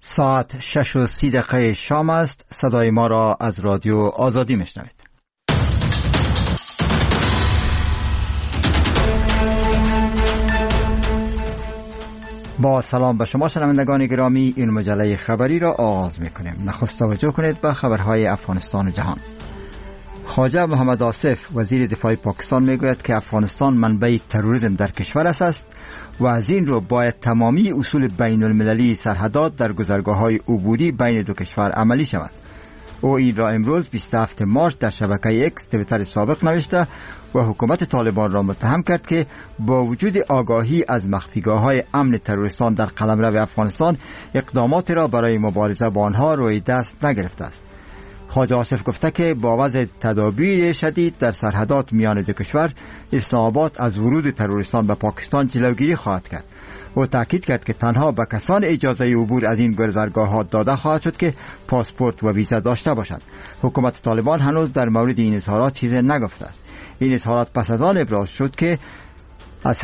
ساعت 6:30 شام است. صدای ما را از رادیو آزادی میشنوید. با سلام به شما شنوندگان گرامی، این مجله خبری را آغاز میکنیم. نخست توجه کنید به خبرهای افغانستان و جهان. خواجه محمد آصف وزیر دفاع پاکستان میگوید که افغانستان منبع تروریسم در کشور است و از این رو باید تمامی اصول بین المللی سرحدات در گذرگاه‌های عبوری بین دو کشور عملی شود. او این را امروز 27 مارس در شبکه اکس توییتر سابق نوشته و حکومت طالبان را متهم کرد که با وجود آگاهی از مخفیگاه‌های امن تروریستان در قلمرو افغانستان اقدامات را برای مبارزه با آنها روی دست نگرفته است. خواجه آصف گفته که با وضع تدابیر شدید در سرحدات میان دو کشور، اسلام آباد از ورود تروریستان به پاکستان جلوگیری خواهد کرد. او تاکید کرد که تنها به کسان اجازه عبور از این گذرگاه‌ها داده خواهد شد که پاسپورت و ویزا داشته باشند. حکومت طالبان هنوز در مورد این اظهارات چیزی نگفته است. این اظهارات پس از آن ابراز شد که پس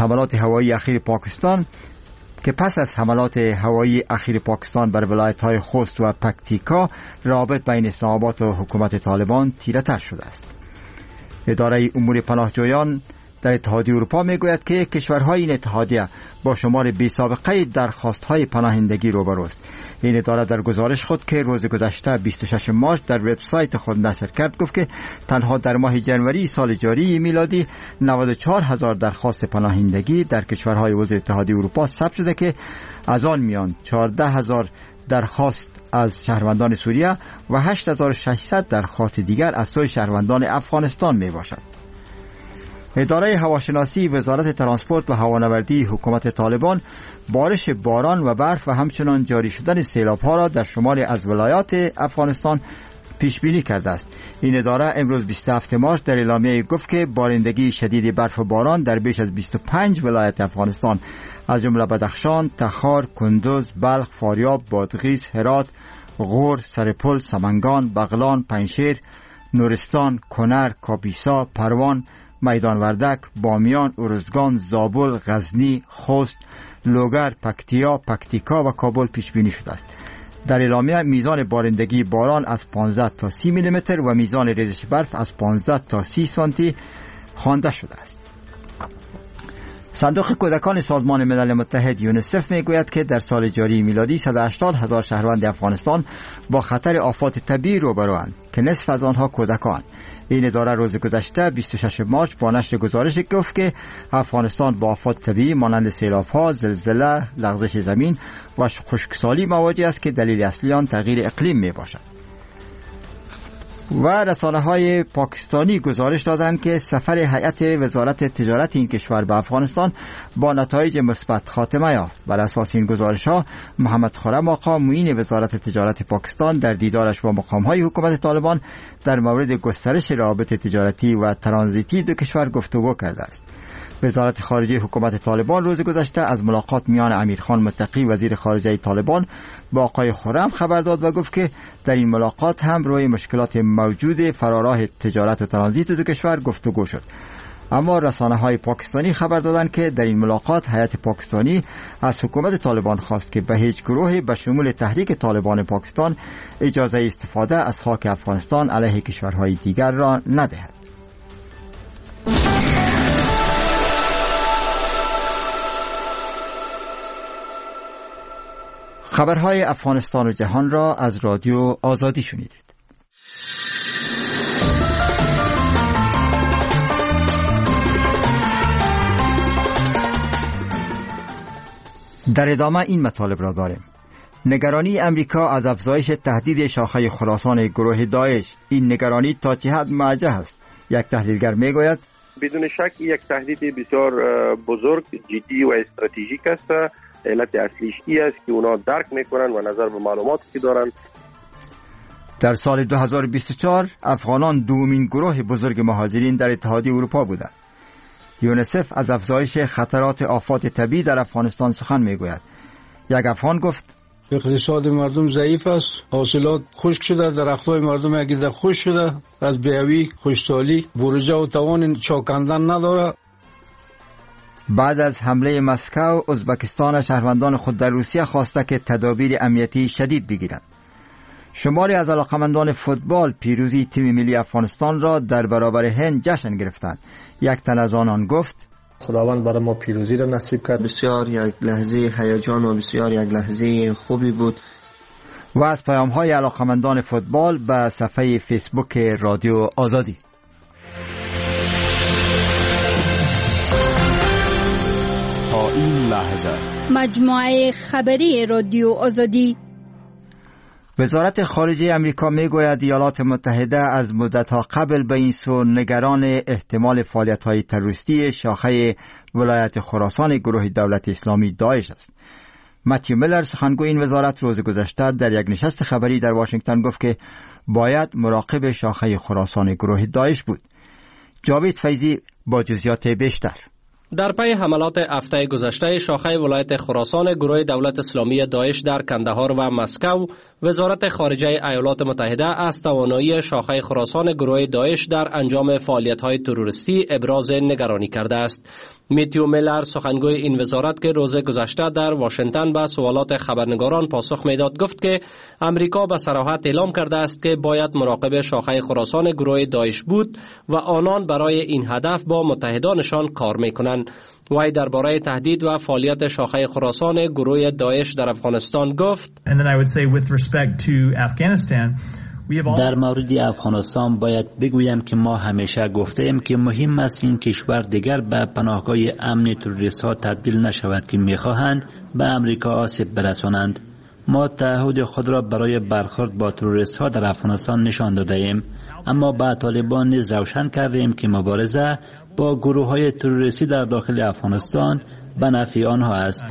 از حملات هوایی اخیر پاکستان بر ولایت‌های خوست و پکتیکا، رابط بین اسلام آباد و حکومت طالبان تیره‌تر شده است. اداره امور پناهجویان در اتحادیه اروپا میگوید که کشورهای این اتحادیه با شمار بی‌سابقه درخواست‌های پناهندگی روبروست. این اداره در گزارش خود که روز گذشته 26 مارس در وبسایت خود نشر کرد گفت که تنها در ماه جنوری سال جاری میلادی 94,000 درخواست پناهندگی در کشورهای عضو اتحادیه اروپا ثبت شده که از آن میان 14,000 درخواست از شهروندان سوریه و 8,600 درخواست دیگر از سوی شهروندان افغانستان می باشد. اداره هواشناسی وزارت ترانسپورت و هوانوردی حکومت طالبان بارش باران و برف و همچنان جاری شدن سیلاب‌ها را در شمال از ولایات افغانستان پیش بینی کرده است. این اداره امروز 27 مارس در اعلامیه گفت که بارندگی شدید برف و باران در بیش از 25 ولایت افغانستان از جمله بدخشان، تخار، کندوز، بلخ، فاریاب، بادغیس، هرات، غور، سرپل، سمنگان، بغلان، پنجشیر، نورستان، کنر، کاپیسا، پروان، میدان وردک، بامیان، ارزگان، زابل، غزنی، خوست، لوگر، پکتیا، پکتیکا و کابل پیش بینی شده است. در اعلامیه میزان بارندگی باران از 15 تا 30 میلیمتر و میزان ریزش برف از 15 تا 30 سانتی خوانده شده است. صندوق کودکان سازمان ملل متحد یونیسف میگوید که در سال جاری میلادی 180,000 شهروند افغانستان با خطر آفات طبیعی روبروند که نصف از آنها کودکان. این اداره روز گذشته 26 مارس با نشر گزارش گفت که افغانستان با آفات طبیعی مانند سیلاب‌ها، زلزله، لغزش زمین و خشکسالی مواجه است که دلیل اصلی آن تغییر اقلیم میباشد. و رسانه‌های پاکستانی گزارش دادند که سفر هیئت وزارت تجارت این کشور به افغانستان با نتایج مثبت خاتمه یافت. بر اساس این گزارش‌ها، محمد خرم آقا معین وزارت تجارت پاکستان در دیدارش با مقام‌های حکومت طالبان در مورد گسترش روابط تجارتی و ترانزیتی دو کشور گفتگو کرده است. وزارت خارجه حکومت طالبان روز گذشته از ملاقات میان امیرخان متقی وزیر خارجه طالبان با آقای خرم خبر داد و گفت که در این ملاقات هم روی مشکلات موجود فراراه تجارت و ترانزیت دو کشور گفتگو شد. اما رسانه‌های پاکستانی خبر دادند که در این ملاقات هیئت پاکستانی از حکومت طالبان خواست که به هیچ گروهی به شمول تحریک طالبان پاکستان اجازه استفاده از خاک افغانستان علیه کشورهای دیگر را ندهد. خبرهای افغانستان و جهان را از رادیو آزادی شنیدید. در ادامه این مطالب را داریم. نگرانی امریکا از افزایش تهدید شاخه خراسان گروه داعش. این نگرانی تا چه حد موجه است؟ یک تحلیلگر میگوید بدون شک یک تهدید بسیار بزرگ، جدی و استراتژیک است. علت اصلیش ای است که اونا درک میکنن و نظر به معلوماتی که دارن. در سال 2024 افغانان دومین گروه بزرگ مهاجرین در اتحادیه اروپا بودند. یونیسف از افزایش خطرات آفات طبیعی در افغانستان سخن میگوید. یک افغان گفت اقتصاد مردم ضعیف است، حاصلات خشک شده، درختای مردم یکیده خشک شده، از بیاوی، خشکسالی، بروجه و توان چاکندن نداره. بعد از حمله مسکو، ازبکستان شهروندان خود در روسیه خواسته که تدابیر امنیتی شدید بگیرند. شماری از علاقمندان فوتبال پیروزی تیم ملی افغانستان را در برابر هند جشن گرفتند. یک تن از آنان گفت: خداوند برای ما پیروزی را نصیب کرد. بسیار یک لحظه هیجان و بسیار یک لحظه خوبی بود. و از پیام‌های علاقمندان فوتبال به صفحه فیسبوک رادیو آزادی. تا این لحظه مجموعه خبری رادیو آزادی. وزارت خارجه امریکا میگوید ایالات متحده از مدت‌ها قبل به این سو نگران احتمال فعالیت‌های تروریستی شاخه ولایت خراسان گروه دولت اسلامی داعش است. متیو میلر سخنگوی این وزارت روز گذشته در یک نشست خبری در واشنگتن گفت که باید مراقب شاخه خراسان گروه داعش بود. جاوید فیضی با جزئیات بیشتر. در پی حملات هفته گذشته شاخه ولایت خراسان گروه دولت اسلامی داعش در کندهار و مسکو، وزارت خارجه ایالات متحده از توانایی شاخه خراسان گروه داعش در انجام فعالیت‌های تروریستی ابراز نگرانی کرده است. متیو میلر سخنگوی این وزارت که روز گذشته در واشنگتن به سوالات خبرنگاران پاسخ میداد گفت که امریکا به صراحت اعلام کرده است که باید مراقب شاخه خراسان گروه داعش بود و آنان برای این هدف با متحدانشان کار میکنند. وی درباره تهدید و فعالیت شاخه خراسان گروه داعش در افغانستان گفت: در مورد افغانستان باید بگویم که ما همیشه گفته ایم که مهم است این کشور دیگر به پناهگاه امن تروریست ها تبدیل نشود که میخواهند به امریکا آسیب برسانند. ما تعهد خود را برای برخورد با تروریست ها در افغانستان نشان داده ایم، اما با طالبان نیز روشن کرده ایم که مبارزه با گروه های تروریستی در داخل افغانستان به نفع آنها است.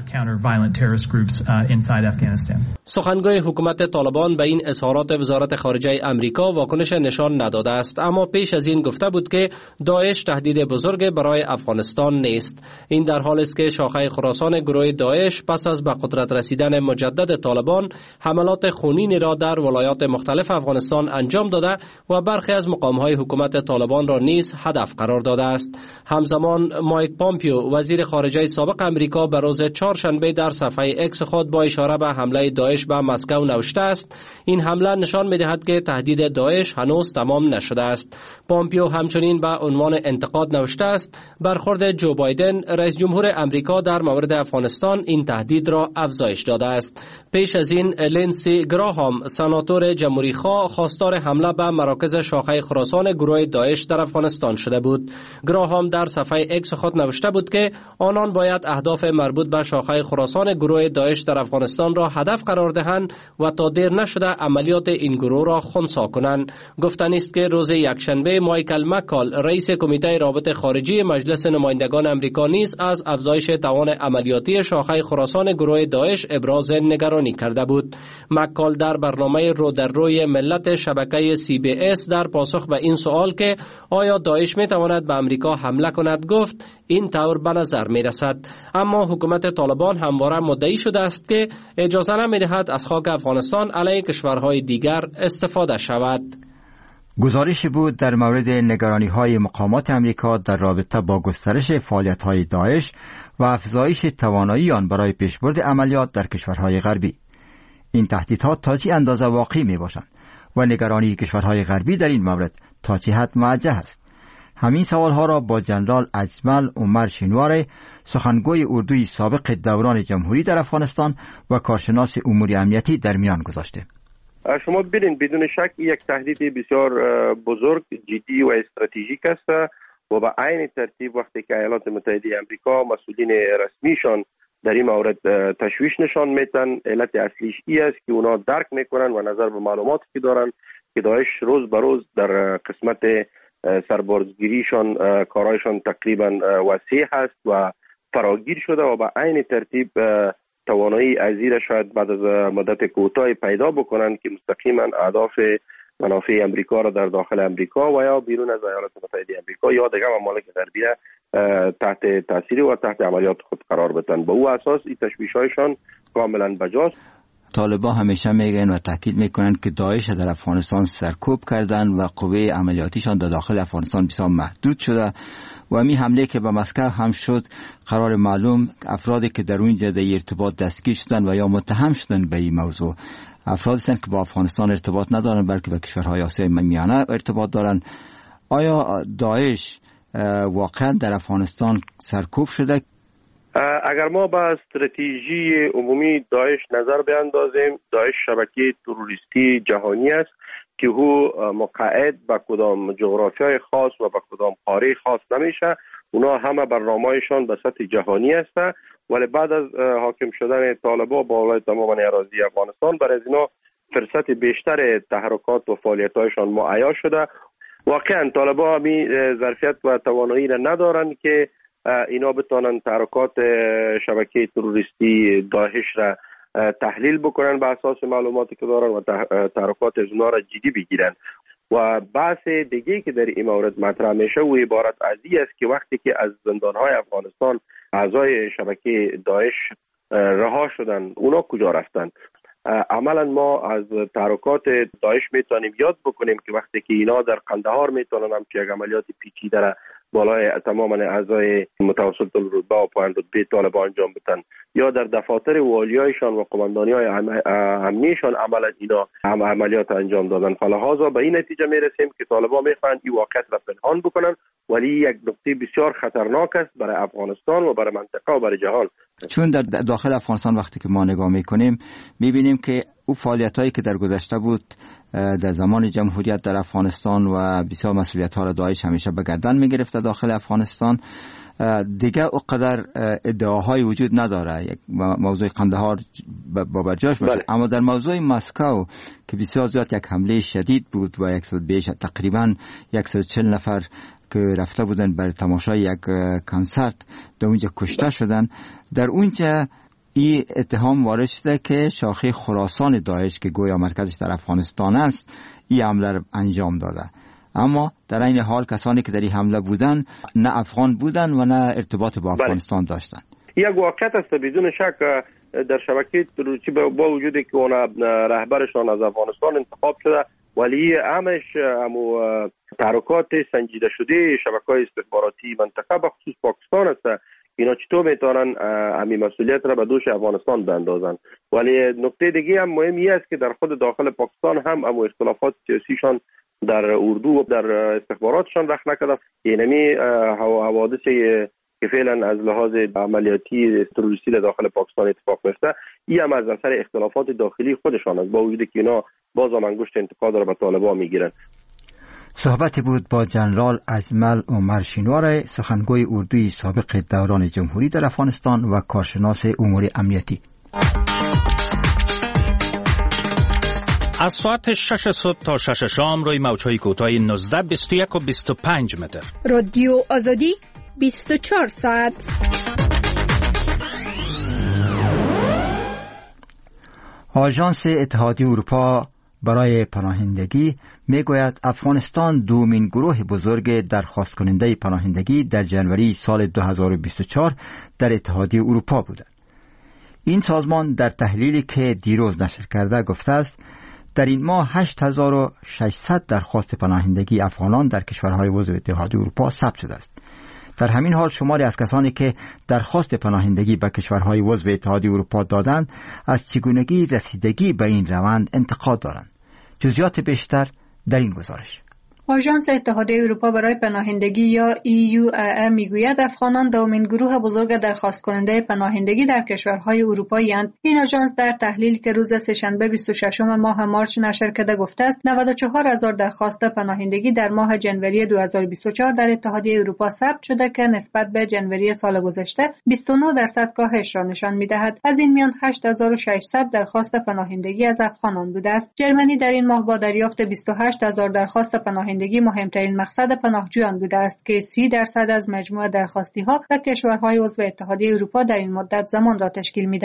سخنگوی حکومت طالبان به این اظهارات وزارت خارجه امریکا واکنش نشان نداده است، اما پیش از این گفته بود که داعش تهدید بزرگ برای افغانستان نیست. این در حالی است که شاخه خراسان گروه داعش پس از به قدرت رسیدن مجدد طالبان حملات خونینی را در ولایات مختلف افغانستان انجام داده و برخی از مقام‌های حکومت طالبان را نیز هدف قرار داده است. همزمان مایک پامپیو وزیر خارجه سابق امریکا به روز چهارشنبه در صفحه اکس خود با اشاره به حمله داعش به مسکو نوشته است: این حمله نشان می‌دهد که تهدید داعش هنوز تمام نشده است. پامپیو همچنین به عنوان انتقاد نوشته است: برخورد جو بایدن رئیس جمهور امریکا در مورد افغانستان این تهدید را افزایش داده است. پیش از این لینسی گراهام سناتور جمهوری خواه خواستار حمله به مراکز شاخه خراسان گروه داعش در افغانستان شده بود. گراهام در صفحه اکس خود نوشته بود که آنان باید اهداف مربوط به شاخه خراسان گروه داعش در افغانستان را هدف قرار دهند و تا دیر نشده عملیات این گروه را خنثی کنند. گفتنی است که روز یکشنبه مایکل مکال رئیس کمیته رابطه خارجی مجلس نمایندگان امریکا نیز از افزایش توان عملیاتی شاخه خراسان گروه داعش ابراز نگرانی کرده بود. مکال در برنامه رو در روی ملت شبکه CBS در پاسخ به این سوال که آیا داعش می تواند به امریکا حمله کند گفت: این طور به نظر می رسد. اما حکومت طالبان همواره مدعی شده است که اجازه نمی دهد از خاک افغانستان علیه کشورهای دیگر استفاده شود. گزارش بود در مورد نگرانی‌های مقامات امریکا در رابطه با گسترش فعالیت‌های داعش و افزایش توانایی آن برای پیشبرد عملیات در کشورهای غربی. این تهدیدها تا چه اندازه واقعی میباشند و نگرانی کشورهای غربی در این مورد تا چه حد موجه است؟ همین سوالها را با جنرال اجمل عمر شینوار، سخنگوی اردوی سابق دوران جمهوری در افغانستان و کارشناس امور امنیتی در میان گذاشته. شما ببینید بدون شک یک تهدید بسیار بزرگ، جدی و استراتژیک است و به عین ترتیب وقتی که ایالات متحده آمریکا مسئولین رسمیشان در این مورد تشویش نشان میدن، علت اصلیش این است که اونا درک میکنن و نظر به معلوماتی که دارن که داعش روز به روز در قسمت سربازگیریشان کارایشان تقریبا وسیع هست و فراگیر شده و به عین ترتیب توانایی ازیر شاید بعد از مدت کوتاهی پیدا بکنن که مستقیما اهداف منافع امریکا را در داخل امریکا و یا بیرون از ایالات متحده امریکا یا دیگر ممالک غربی تحت تاثیر و تحت عملیات خود قرار بدن. به او اساس این تشویش‌هایشان کاملا بجاست. طالبان همیشه میگن و تاکید میکنن که داعش در افغانستان سرکوب کردن و قوه عملیاتیشان در داخل افغانستان بسیار محدود شده و می حمله که به مسکو هم شد قرار معلوم افرادی که در اونجا در ارتباط دستگیر شدن و یا متهم شدن به این موضوع افرادی هستند که با افغانستان ارتباط ندارن بلکه به کشورهای آسیای میانه ارتباط دارن. آیا داعش واقعا در افغانستان سرکوب شده؟ اگر ما به استراتژی عمومی داعش نظر بیاندازیم، داعش شبکه تروریستی جهانی است که او مقعد به کدام جغرافیای خاص و به کدام قاره خاص نمیشه. اونا همه برنامه‌شان به سطح جهانی است، ولی بعد از حاکم شدن طالبان بالای تمام اراضی افغانستان برای اینا فرصت بیشتر تحرکات و فعالیت‌هایشان معیا شده. واقعا طالبان می ظرفیت و توانایی را ندارن که اینا بتونن تحرکات شبکه تروریستی داعش را تحلیل بکنن به اساس معلوماتی که دارن و تحرکات از اونا را جدی بگیرن. و بحث دیگه که در این مورد مطرح میشه و عبارت از این است که وقتی که از زندانهای افغانستان اعضای شبکه داعش رها شدن، اونا کجا رفتن؟ عملا ما از تحرکات داعش میتونیم یاد بکنیم که وقتی که اینا در قندهار میتونن همچه یک عملیات پیچیده را بالای تمام اعضای متوسط الرتبه و پایین رتبه طالبان انجام بدن یا در دفاتر والیایشان و قماندانی‌های امنیشان عملا اینا عملیات انجام دادن. فلهذا به این نتیجه میرسیم که طالبان میخوان این واقعیت را پنهان بکنن، ولی یک نقطه بسیار خطرناک است برای افغانستان و برای منطقه و برای جهان. چون در داخل افغانستان وقتی که ما نگاه میکنیم میبینیم که او فعالیتایی که در گذشته بود در زمان جمهوریت در افغانستان و بسیار مسئولیت‌ها را داعش همیشه به گردن میگرفت داخل افغانستان، دیگه اونقدر ادعاهای وجود نداره یک موضوع قندهار با جاش باشه. اما در موضوع مسکو که بسیار زیاد یک حمله شدید بود و تقریبا 140 نفر که رفته بودن برای تماشای یک کنسرت در اونجا کشته شدن، در اونجا این اتهام وارد شده که شاخه خراسان داعش که گویا مرکزش در افغانستان است این حمله را انجام داده. اما در این حال کسانی که در این حمله بودن نه افغان بودن و نه ارتباط با افغانستان داشتن. یک واقعیت است بدون شک در شبکه تروریستی با وجودی که اون رهبرشان از افغانستان انتخاب شده، ولی همش تحرکات سنجیده شده شبکه‌های استخباراتی منطقه به خصوص پاکستان است. اینا چطور میتونن همین مسئولیت را به دوش افغانستان بندازن؟ ولی نکته دیگه هم مهمی است که در خود داخل پاکستان هم اختلافات سیاسیشان در اردو و در استخباراتشان رخ نکرده. اینمی حوادثی که فعلا از لحاظ عملیاتی تروریستی داخل پاکستان اتفاق میفته، این هم از اثر اختلافات داخلی خودشان است، با وجودی که اینا باز هم انگشت انتقاد را به طالبان میگیرن. صحبتی بود با جنرال اجمل عمر شینوار، سخنگوی اردوی سابق دوران جمهوری در افغانستان و کارشناس امور امنیتی. از ساعت 6 صبح تا 6 شام روی موج‌های کوتاه 19، 21 و 25 متر. رادیو آزادی 24 ساعت. آژانس اتحادیه اروپا برای پناهندگی میگوید افغانستان دومین گروه بزرگ درخواست کننده پناهندگی در جنوری سال 2024 در اتحادیه اروپا بودند. این سازمان در تحلیلی که دیروز نشر کرده گفته است در این ماه 8600 درخواست پناهندگی افغانان در کشورهای عضو اتحادیه اروپا ثبت شده است. در همین حال شماری از کسانی که درخواست پناهندگی به کشورهای عضو اتحادیه اروپا دادند از چگونگی رسیدگی به این روند انتقاد دارند. جزئیات بیشتر در این گزارش. آژانس اتحادیه اروپا برای پناهندگی یا EUAM میگوید افغانان دومین گروه بزرگ درخواست کننده پناهندگی در کشورهای اروپایی اند. این آژانس در تحلیلی که روز سه‌شنبه 26 ماه مارس نشر کرده گفته است 94000 درخواست پناهندگی در ماه جنوری 2024 در اتحادیه اروپا ثبت شده که نسبت به جنوری سال گذشته 29% کاهش را نشان می‌دهد. از این میان 8600 درخواست پناهندگی از افغانان بوده است. جرمنی در این ماه با دریافت 28000 درخواست پناهندگی مهمترین مقصد پناهجویان بوده است که 30% از مجموع درخواستی‌ها و کشورهای عضو اتحادیه اروپا در این مدت زمان را تشکیل می‌دهد.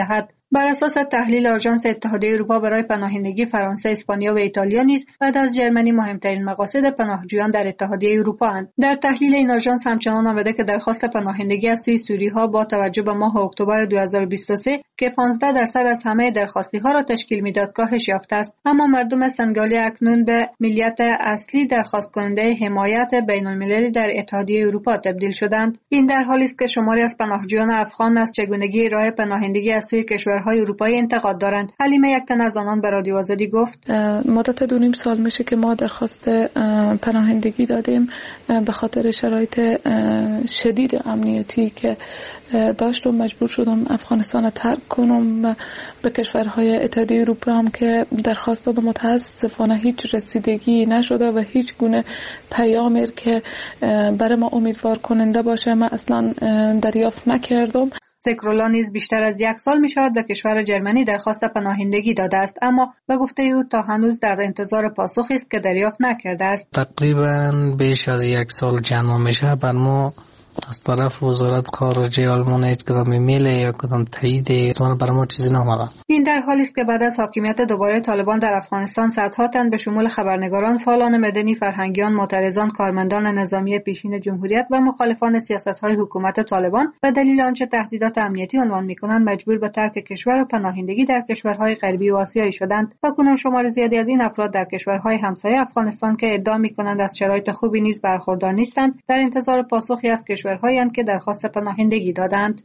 بر اساس تحلیل آژانس اتحادیه اروپا برای پناهندگی، فرانسه، اسپانیا و ایتالیا نیز بعد از ژرمنی مهمترین مقاصد پناهجویان در اتحادیه اروپا اند. در تحلیل این آژانس همچنان آمده که درخواست پناهندگی از سوی سوری‌ها با توجه به ماه اکتبر 2023 که 15% از همه درخواستی‌ها را تشکیل می‌داد کاهش یافته است، اما مردم سنگالی اکنون به ملیت اصلی درخواست کننده حمایت بین‌المللی در اتحادیه اروپا تبدیل شدند. این در حالی است که شماری از پناهجویان افغان از چگونگی راه پناهندگی از سوی کشورهای اروپایی انتقاد دارند. حلیمه یک تن از آنان به رادیو آزادی گفت: مدت 2.5 سال میشه که ما درخواست پناهندگی دادیم به خاطر شرایط شدید امنیتی که داشت و مجبور شدم افغانستان ترک کنم و به کشورهای اتحادیه اروپا هم که درخواست دادم. متاسفانه هیچ رسیدگی نشده و هیچ گونه پیامی که برای ما امیدوار کننده باشه ما اصلا دریافت نکردم. زکرولا نیز بیشتر از 1 سال می شود به کشور ژرمنی درخواست پناهندگی داده است، اما به گفته او تا هنوز در انتظار پاسخی است که دریافت نکرده است. تقریبا بیش از 1 سال جمع میشه. بر ما از طرف وزارت خارجه آلمان هیچ کدام ایمیل یا کدام تایید برای ما چیزی نامده. این در حالی است که بعد از حاکمیت دوباره طالبان در افغانستان صدها تن به شمول خبرنگاران، فعالان مدنی، فرهنگیان، معترضان، کارمندان نظامی پیشین جمهوریت و مخالفان سیاست‌های حکومت طالبان به دلیل آنچه تهدیدات امنیتی عنوان می‌کنند مجبور به ترک کشور و پناهندگی در کشورهای غربی و آسیایی شدند. و کنون شمار زیادی از این افراد در کشورهای همسایه افغانستان که ادعا می‌کنند از شرایط خوبی نیز برخوردار نیستند، در انتظار پاسخی از کشورهایند که درخواست پناهندگی دادند.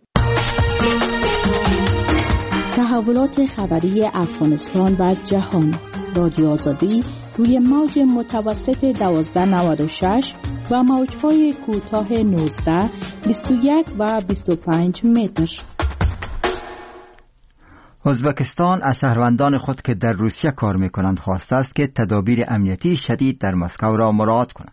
تحولات خبری افغانستان و جهان. رادیو آزادی روی موج متوسط 1296 و موج‌های کوتاه 19، 21 و 25 متر. ازبکستان از شهروندان خود که در روسیه کار می‌کنند خواسته است که تدابیر امنیتی شدید در مسکو را مراعات کنند.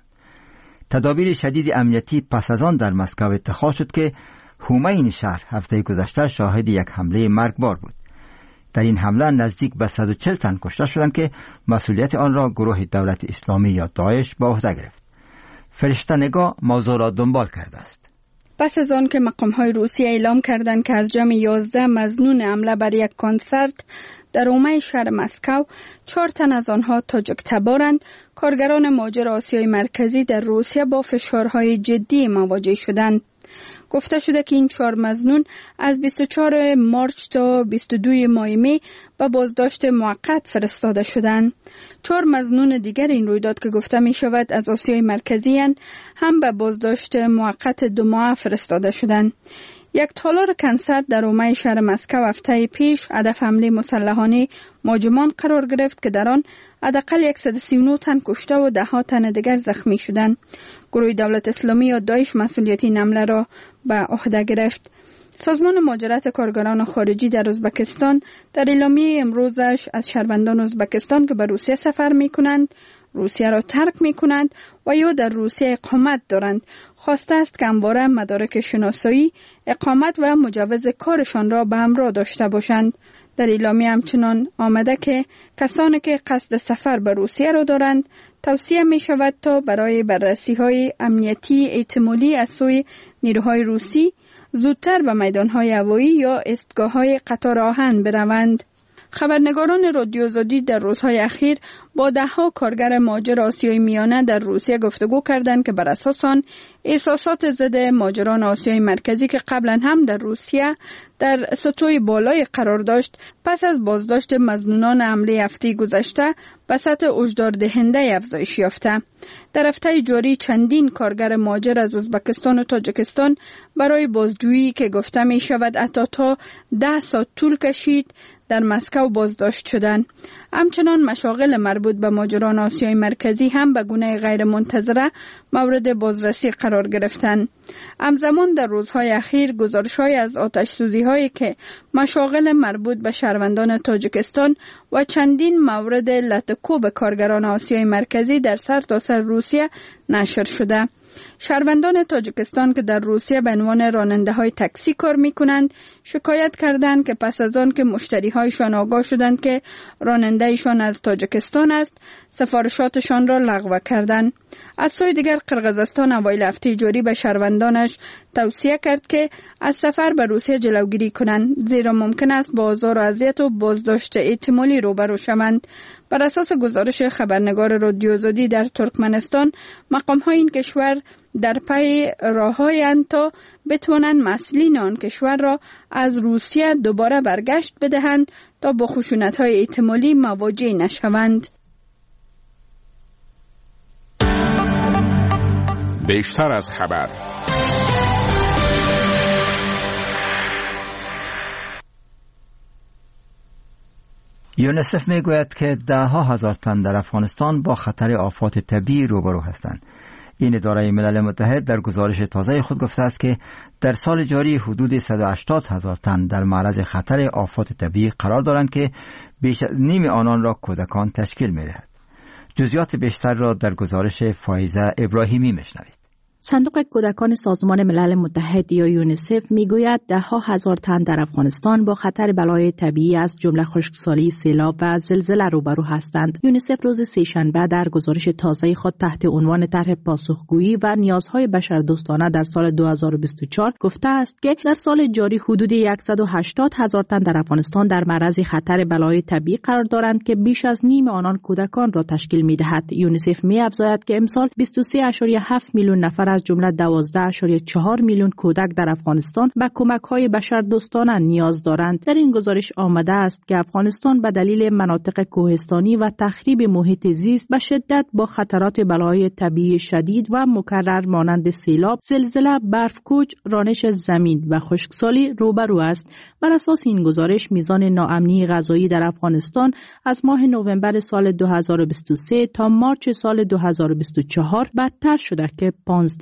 تدابیر شدید امنیتی پس از آن در مسکو اتخاذ شد که حومه این شهر هفته گذشته شاهد یک حمله مرگبار بود. در این حمله نزدیک به 140 تن کشته شدند که مسئولیت آن را گروه دولت اسلامی یا داعش به عهده گرفت. فرشته نگاه موضوع را دنبال کرده است. پس از آن که مقام‌های روسیه اعلام کردند که از جمع 11 مظنون حمله بر یک کنسرت در حومه شهر مسکو 4 تن از آنها تاجیک تبارند، کارگران مهاجر آسیای مرکزی در روسیه با فشارهای جدی مواجه شدند. گفته شده که این 4 مظنون از 24 مارچ تا 22 ماه می به بازداشت موقت فرستاده شدند. 4 مظنون دیگر این رویداد که گفته می شود از آسیای مرکزی اند هم به بازداشت موقت 2 ماه فرستاده شدند. یک تالار کنسرت در حومه شهر مسکو هفته پیش هدف حمله مسلحانه مهاجمان قرار گرفت که در آن حداقل 139 تن کشته و 10 تن دیگر زخمی شدند. گروه دولت اسلامی یا داعش مسئولیت این حمله را به عهده گرفت. سازمان مهاجرت کارگران خارجی در ازبکستان در اعلامیه امروزش از شهروندان ازبکستان که به روسیه سفر می کنند، روسیه را ترک می کنند و یا در روسیه اقامت دارند خواسته است که همواره مدارک شناسایی، اقامت و مجوز کارشان را به همراه داشته باشند. در اعلامیه همچنان آمده که کسانی که قصد سفر به روسیه را دارند توصیه می شود تا برای بررسی های امنیتی احتمالی از سوی نیروهای روسی زودتر به میدانهای هوایی یا ایستگاه‌های قطار آهن بروند. خبرنگاران رادیو آزادی در روزهای اخیر با 10 کارگر مهاجر آسیای میانه در روسیه گفتگو کردند که بر اساس آن احساسات ضد مهاجران آسیای مرکزی که قبلا هم در روسیه در سطوح بالای قرار داشت پس از بازداشت مظنونان حمله هفته گذشته به سطح هشدار دهنده افزایش یافته. در هفته جاری چندین کارگر مهاجر از ازبکستان و تاجیکستان برای بازجویی که گفته می شود حتی تا 10 ساعت طول کشید در مسکو بازداشت شدند. همچنان مشاغل مربوط به مهاجران آسیای مرکزی هم به گونه غیر منتظره مورد بازرسی قرار گرفتند. همزمان در روزهای اخیر گزارش‌های از آتش‌سوزی‌هایی که مشاغل مربوط به شهروندان تاجیکستان و چندین مورد لطکوب کارگران آسیای مرکزی در سرتاسر روسیه نشر شده. شهروندان تاجیکستان که در روسیه به عنوان راننده‌های تاکسی کار می‌کنند شکایت کردند که پس از آن که مشتری‌هایشان آگاه شدند که راننده‌ایشان از تاجیکستان است، سفارشاتشان را لغو کردند. از سوی دیگر قرقیزستان اوایل هفته جاری به شهروندانش توصیه کرد که از سفر به روسیه جلوگیری کنند، زیرا ممکن است با آزار و اذیت و بازداشت احتمالی روبرو شوند. بر اساس گزارش خبرنگار رادیو آزادی در ترکمنستان، مقام‌های این کشور در پی راه‌هایند تا بتوانند مسئولین آن کشور را از روسیه دوباره برگشت بدهند تا با خشونت‌های احتمالی مواجه نشوند. بیشتر از خبر. یونیسف میگوید که ده‌ها هزار تن در افغانستان با خطر آفات طبیعی روبرو هستند. این اداره ملل متحد در گزارش تازه خود گفته است که در سال جاری حدود 180,000 تن در معرض خطر آفات طبیعی قرار دارند که بیش از نیم آنان را کودکان تشکیل می‌دهد. جزئیات بیشتر را در گزارش فایزه ابراهیمی میشنوید. صندوق کودکان سازمان ملل متحد یا یونیسف میگوید ده‌ها هزار تن در افغانستان با خطر بلای طبیعی از جمله خشکسالی، سیلاب و زلزله روبرو هستند. یونیسف روز سه‌شنبه در گزارش تازه خود تحت عنوان طرح پاسخگویی و نیازهای بشردوستانه در سال 2024 گفته است که در سال جاری حدود 180,000 تن در افغانستان در معرض خطر بلای طبیعی قرار دارند که بیش از نیم آنان کودکان را تشکیل می‌دهد. یونیسف می‌افزاید که امسال 23.7 میلیون نفر از جمله 12.4 میلیون کودک در افغانستان به کمک‌های بشردوستانه نیاز دارند. در این گزارش آمده است که افغانستان به دلیل مناطق کوهستانی و تخریب محیط زیست به شدت با خطرات بلای طبیعی شدید و مکرر مانند سیلاب، زلزله، برفکوچ، رانش زمین و خشکسالی روبرو است. بر اساس این گزارش میزان ناامنی غذایی در افغانستان از ماه نوامبر سال 2023 تا مارچ سال 2024 بدتر شده که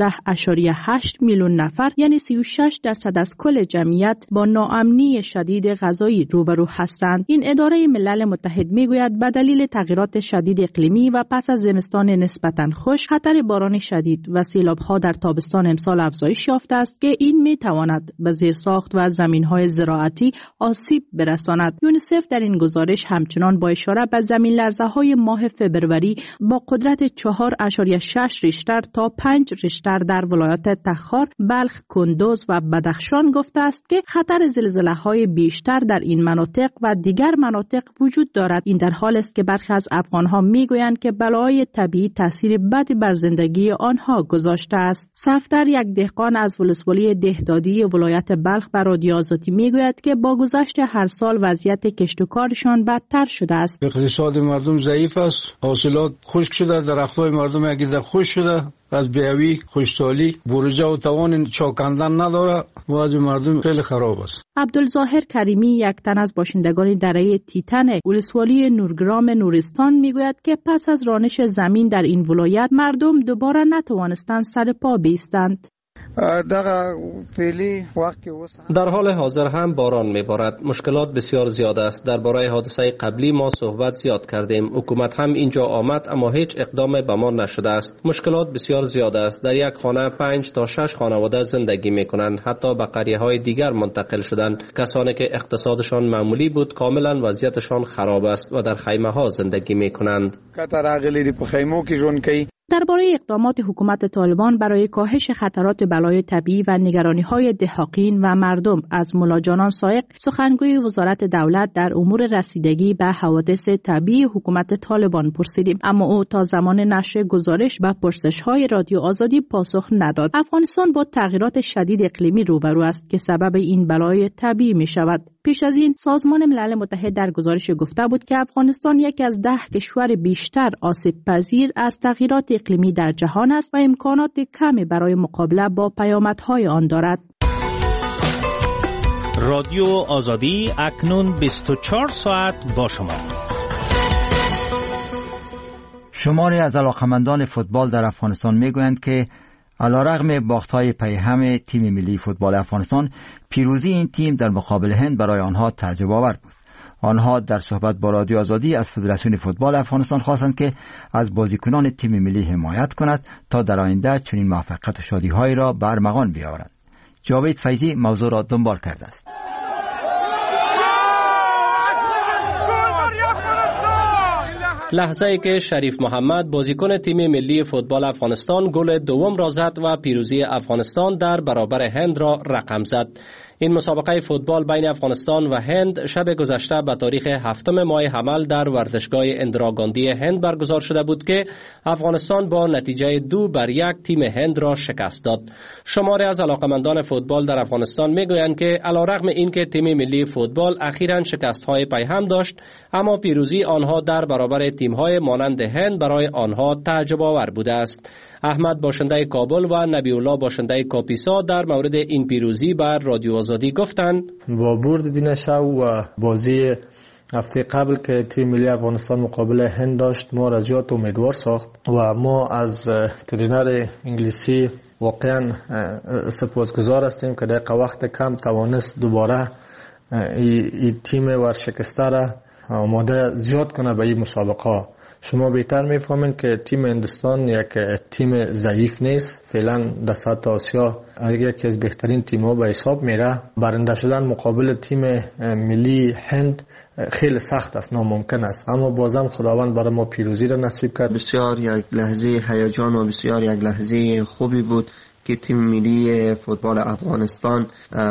15.8 میلیون نفر یعنی 36% از کل جمعیت با ناامنی شدید غذایی روبرو هستند. این اداره ملل متحد میگوید به دلیل تغییرات شدید اقلیمی و پس از زمستان نسبتاً خشک، خطر باران شدید و سیلاب‌ها در تابستان امسال افزایش یافته است که این میتواند به زیرساخت و زمین‌های زراعتی آسیب برساند. یونیسف در این گزارش همچنان با اشاره به زمین‌لرزه‌های ماه فبروری با قدرت 4.6 ریشتر تا 5 ریشتر در ولایات تخار، بلخ، کندوز و بدخشان گفته است که خطر زلزله‌های بیشتر در این مناطق و دیگر مناطق وجود دارد. این در حالی است که برخی از افغان‌ها میگویند که بلای طبیعی تاثیر بدی بر زندگی آنها گذاشته است. صفدر، یک دهقان از ولسوالی دهدادی ولایت بلخ، بر رادیو آزادی میگوید که با گذشت هر سال وضعیت کشت و کارشان بدتر شده است. اقتصاد مردم ضعیف است، حاصلات خشک شده، درخت‌های مردم اگه خشک شده، از بیاوی، خشکسالی، بروجه و توان چاکاندن نداره و از مردم خیلی خراب است. عبدالظاهر کریمی، یک تن از باشندگان دره تیتن ولسوالی نورگرام نورستان میگوید که پس از رانش زمین در این ولایت مردم دوباره نتوانستند سر پا بایستند. در حال حاضر هم باران میبارد. مشکلات بسیار زیاد است. درباره حادثه قبلی ما صحبت زیاد کردیم. حکومت هم اینجا آمد اما هیچ اقدامی به ما نشده است. مشکلات بسیار زیاد است. در یک خانه 5 تا 6 خانواده زندگی میکنند. حتی به قریه های دیگر منتقل شدند. کسانی که اقتصادشان معمولی بود کاملا وضعیتشان خراب است و در خیمه ها زندگی میکنند. درباره اقدامات حکومت طالبان برای کاهش خطرات بلای طبیعی و نگرانی‌های دهقین و مردم از ملاجانان سایق، سخنگوی وزارت دولت در امور رسیدگی به حوادث طبیعی حکومت طالبان پرسیدیم، اما او تا زمان نشر گزارش به پرسش‌های رادیو آزادی پاسخ نداد. افغانستان با تغییرات شدید اقلیمی روبرو است که سبب این بلای طبیعی می‌شود. پیش از این سازمان ملل متحد در گزارش گفته بود که افغانستان یکی از 10 کشور بیشتر آسیب پذیر از تغییرات اقلیمی در جهان است و امکانات کمی برای مقابله با پیامدهای آن دارد. رادیو آزادی اکنون 24 ساعت با شما. شماری از علاقمندان فوتبال در افغانستان میگویند که علیرغم باخت‌های پیهم تیم ملی فوتبال افغانستان، پیروزی این تیم در مقابل هند برای آنها تعجب آور بود. آنها در صحبت با رادیو آزادی از فدراسیون فوتبال افغانستان خواستند که از بازیکنان تیم ملی حمایت کند تا در آینده چنین موفقیت و شادی‌هایی را به ارمغان بیاورند. جاوید فیضی موضوع را دنبال کرده است. لحظه ای که شریف محمد بازیکن تیم ملی فوتبال افغانستان گل دوم را زد و پیروزی افغانستان در برابر هند را رقم زد. این مسابقه فوتبال بین افغانستان و هند شب گذشته به تاریخ 7 ماه حمل در ورزشگاه اندرا گاندی هند برگزار شده بود که افغانستان با نتیجه 2-1 تیم هند را شکست داد. شماری از علاقمندان فوتبال در افغانستان میگویند که علیرغم اینکه تیم ملی فوتبال اخیراً شکست‌های پیهم داشت، اما پیروزی آنها در برابر تیم‌های مانند هند برای آنها تعجب آور بوده است. احمد باشنده کابل و نبی الله باشنده کاپیسا در مورد این پیروزی بر رادیو آزادی گفتند: با برد دینشو و بازی هفته قبل که تیم ملی افغانستان مقابل هند داشت ما را زیاد امیدوار ساخت و ما از ترینر انگلیسی واقعا سپاسگزار هستیم که در وقت کم توانست دوباره این تیم ورشکسته را آماده زیاد کنه به این مسابقه. شما بهتر میفهمین که تیم هندوستان یک تیم ضعیف نیست. فعلا در سطح آسیا یکی از بهترین تیم‌ها به حساب میره. برنده شدن مقابل تیم ملی هند خیلی سخت است، ناممکن است، اما بازم خداوند برای ما پیروزی را نصیب کرد. بسیار یک لحظه هیجان و بسیار یک لحظه خوبی بود که تیم ملی فوتبال افغانستان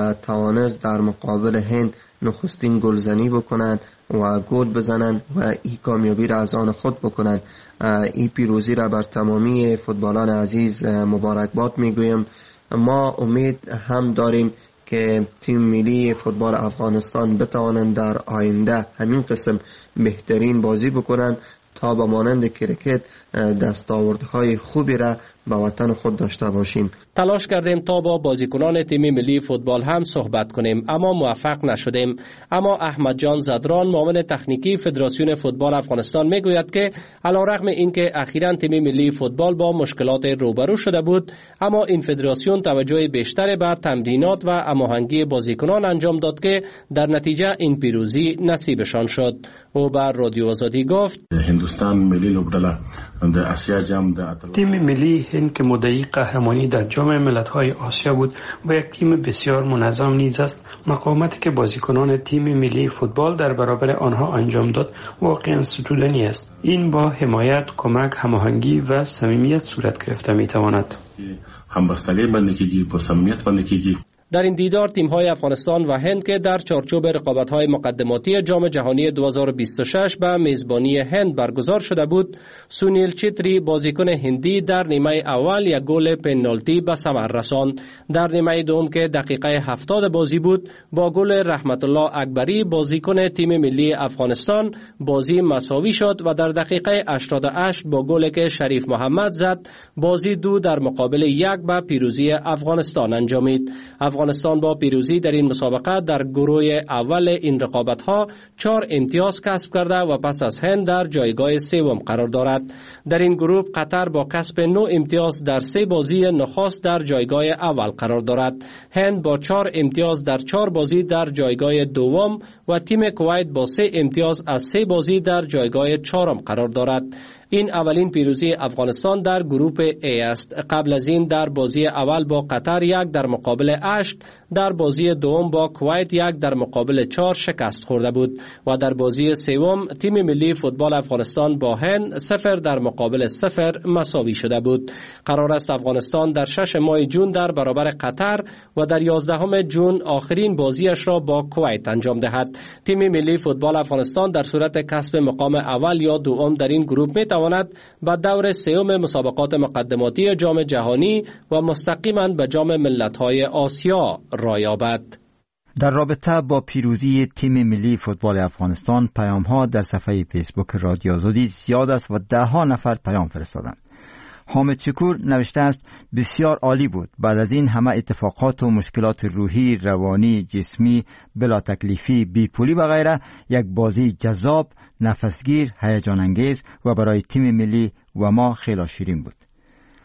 توانست در مقابل هند نخستین گلزنی بکنند و گل بزنند و این کامیابی را از آن خود بکنند. این پیروزی را بر تمامی فوتبالان عزیز مبارکباد میگویم. ما امید هم داریم که تیم ملی فوتبال افغانستان بتوانند در آینده همین قسم بهترین بازی بکنند تا به مانند کرکت دستاوردهای خوبی را به وطن خود داشته باشیم. تلاش کردیم تا با بازیکنان تیم ملی فوتبال هم صحبت کنیم اما موفق نشدیم. اما احمد جان زدران معاون تکنیکی فدراسیون فوتبال افغانستان میگوید که علیرغم اینکه اخیراً تیم ملی فوتبال با مشکلات روبرو شده بود، اما این فدراسیون توجه بیشتری به تمرینات و هماهنگی بازیکنان انجام داد که در نتیجه این پیروزی نصیبشان شد. او بر رادیو آزادی گفت: هندوستان ملی لوبډله د آسیا جام د تیم ملی هند که مدعی قهرمانی در جام ملت‌های آسیا بود و یک تیم بسیار منظم نیز است. مقاومتی که بازیکنان تیم ملی فوتبال در برابر آنها انجام داد واقعا ستودنی است. این با حمایت، کمک، هماهنگی و صمیمیت صورت گرفته می‌تواند. همبستگی باندې کیږي، په صمیمیت باندې کیږي. در این دیدار تیم‌های افغانستان و هند که در چارچوب رقابت‌های مقدماتی جام جهانی 2026 به میزبانی هند برگزار شده بود، سونیل چتری بازیکن هندی در نیمه اول یک گل پنالتی به ثمر رساند. در نیمه دوم که دقیقه 70 بازی بود، با گل رحمت الله اکبری بازیکن تیم ملی افغانستان بازی مساوی شد و در دقیقه 88 با گلی که شریف محمد زد بازی 2 در مقابل 1 به پیروزی افغانستان انجامید. افغانستان با پیروزی در این مسابقه در گروه اول این رقابت‌ها 4 امتیاز کسب کرده و پس از هند در جایگاه سوم قرار دارد. در این گروه قطر با کسب 9 امتیاز در 3 بازی نخست در جایگاه اول قرار دارد. هند با 4 امتیاز در 4 بازی در جایگاه دوم و تیم کویت با 3 امتیاز از 3 بازی در جایگاه چهارم قرار دارد. این اولین پیروزی افغانستان در گروه A است. قبل از این در بازی اول با قطر 1 در مقابل 8، در بازی دوم با کویت 1 در مقابل 4 شکست خورده بود و در بازی سوم تیم ملی فوتبال افغانستان با هند 0 در مقابل 0 مساوی شده بود. قرار است افغانستان در 6 ماه جون در برابر قطر و در 11 جون آخرین بازیش را با کویت انجام دهد. تیم ملی فوتبال افغانستان در صورت کسب مقام اول یا دوم در این گروه میتواند به دور سوم مسابقات مقدماتی جام جهانی و مستقیما به جام ملت‌های آسیا راه یابد. در رابطه با پیروزی تیم ملی فوتبال افغانستان پیام‌ها در صفحه فیسبوک رادیو آزادی زیاد است و 10 نفر پیام فرستادند. حامد شکور نوشته است: بسیار عالی بود. بعد از این همه اتفاقات و مشکلات روحی، روانی، جسمی، بلا تکلیفی، بی پولی و غیره، یک بازی جذاب، نفسگیر، هیجان انگیز و برای تیم ملی و ما خیلی شیرین بود.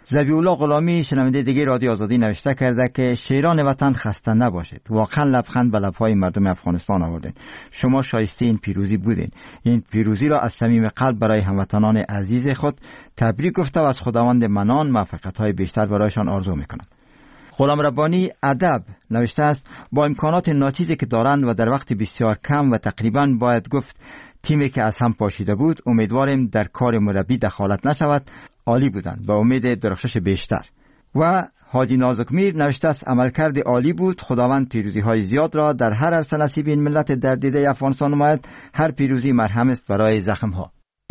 ذبیح‌الله غلامی شنونده دیگه رادیو آزادی نوشته کرده که شیران وطن خسته نباشید. واقعا لبخند به لب‌های مردم افغانستان آوردین. شما شایسته این پیروزی بودین. این پیروزی را از صمیم قلب برای هموطنان عزیز خود تبریک گفته و از خداوند منان موفقیت‌های بیشتر برایشان آرزو می‌کنم. غلام ربانی ادب نوشته است با امکانات ناچیزی که دارند و در وقت بسیار کم و تقریبا باید گفت تیمی که از هم پاشیده بود، امیدواریم در کار مربی دخالت نشود. عالی بودند، با امید درخشش بیشتر. و حاجی نازکمیر نوشته است عملکرد عالی بود. خداوند پیروزی های زیاد را در هر عرصه نصیب این ملت در دیده افغانستان نماید. هر پیروزی مرهم است برای زخم ها.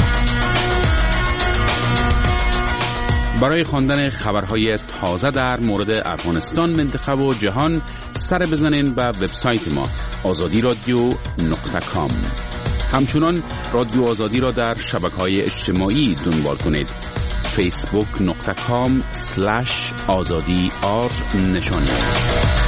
برای خواندن خبرهای تازه در مورد افغانستان، منطقه و جهان سر بزنین به وبسایت ما azadiradio.com. همچنان رادیو آزادی را در شبکه‌های اجتماعی دنبال کنید. facebook.com/azadi_r نشانی